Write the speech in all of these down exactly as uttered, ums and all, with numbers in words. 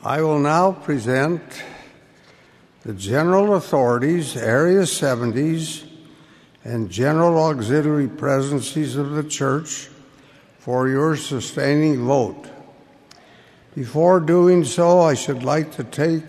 I will now present the general authorities, Area seventies, and general auxiliary presidencies of the church for your sustaining vote. Before doing so, I should like to take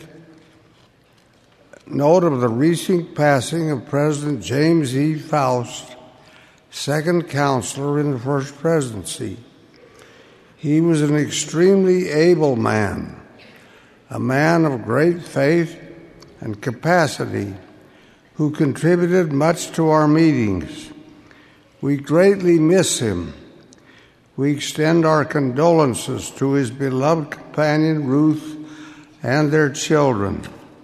note of the recent passing of President James E. Faust, second counselor in the First Presidency. He was an extremely able man, a man of great faith and capacity, who contributed much to our meetings. We greatly miss him. We extend our condolences to his beloved companion Ruth and their children.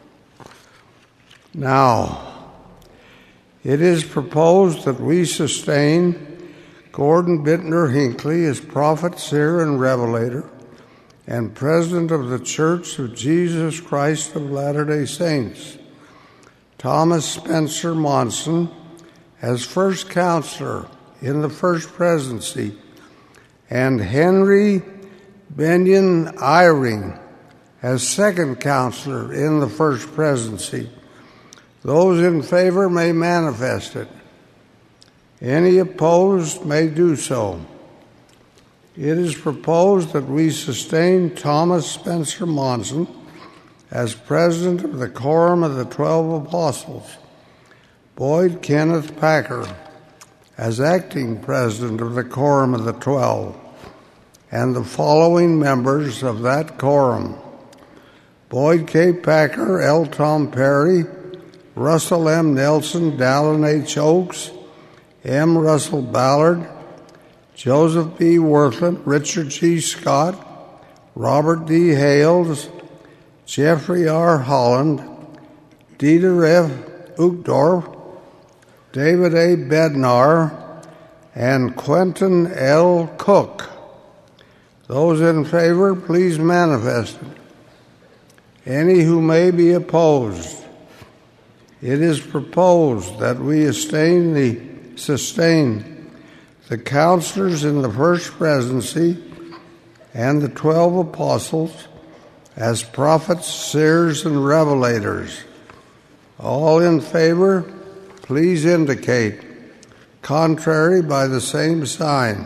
Now, it is proposed that we sustain Gordon Bittner Hinckley as prophet, seer, and revelator, and president of the Church of Jesus Christ of Latter-day Saints, Thomas Spencer Monson as first counselor in the First Presidency, and Henry Benyon Eyring as second counselor in the First Presidency. Those in favor may manifest it. Any opposed may do so. It is proposed that we sustain Thomas Spencer Monson as president of the Quorum of the Twelve Apostles, Boyd Kenneth Packer as acting president of the Quorum of the Twelve, and the following members of that quorum: Boyd K. Packer, L. Tom Perry, Russell M. Nelson, Dallin H. Oaks, M. Russell Ballard, Joseph B. Worthland, Richard G. Scott, Robert D. Hales, Jeffrey R. Holland, Dieter F. Uchtdorf, David A. Bednar, and Quentin L. Cook. Those in favor, please manifest it. Any who may be opposed. It is proposed that we sustain the, sustain the counselors in the First Presidency and the twelve apostles as prophets, seers, and revelators. All in favor, please indicate. Contrary, by the same sign.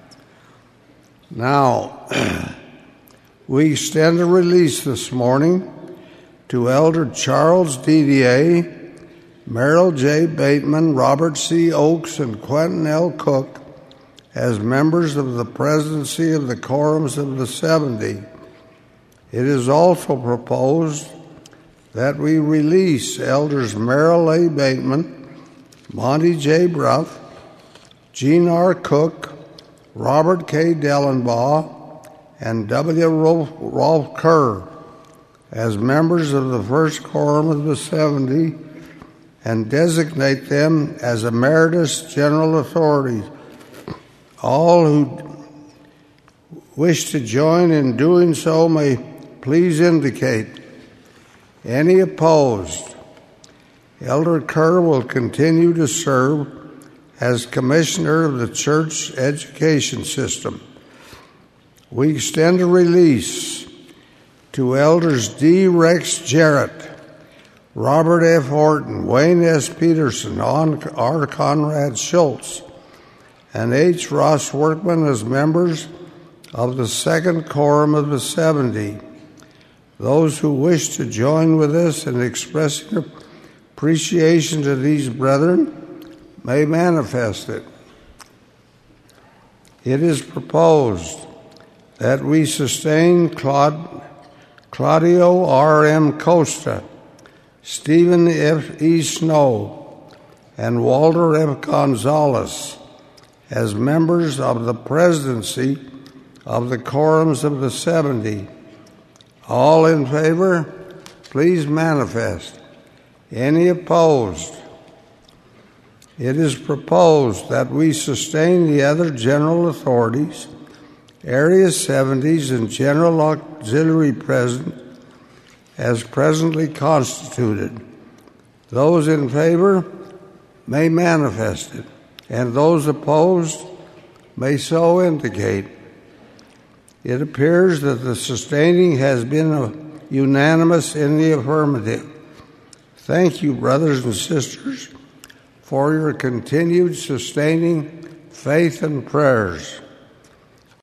Now, we extend a release this morning to Elder Charles Didier, Merrill J. Bateman, Robert C. Oaks, and Quentin L. Cook as members of the presidency of the Quorums of the Seventy. It is also proposed that we release Elders Merrill A. Bateman, Monty J. Bruff, Gene R. Cook, Robert K. Dellenbaugh, and W. Rolf, Rolf Kerr as members of the First Quorum of the Seventy, and designate them as emeritus general authorities. All who wish to join in doing so may please indicate. Any opposed? Elder Kerr will continue to serve as commissioner of the church education system. We extend a release to Elders D. Rex Jarrett, Robert F. Horton, Wayne S. Peterson, R. Conrad Schultz, and H. Ross Workman as members of the Second Quorum of the Seventy. Those who wish to join with us in expressing appreciation to these brethren may manifest it. It is proposed that we sustain Claude, Claudio R. M. Costa, Stephen F. E. Snow, and Walter F. Gonzalez as members of the presidency of the Quorums of the Seventy. All in favor, please manifest. Any opposed? It is proposed that we sustain the other general authorities, Area seventies, and general auxiliary president as presently constituted. Those in favor may manifest it, and those opposed may so indicate. It appears that the sustaining has been unanimous in the affirmative. Thank you, brothers and sisters, for your continued sustaining faith and prayers.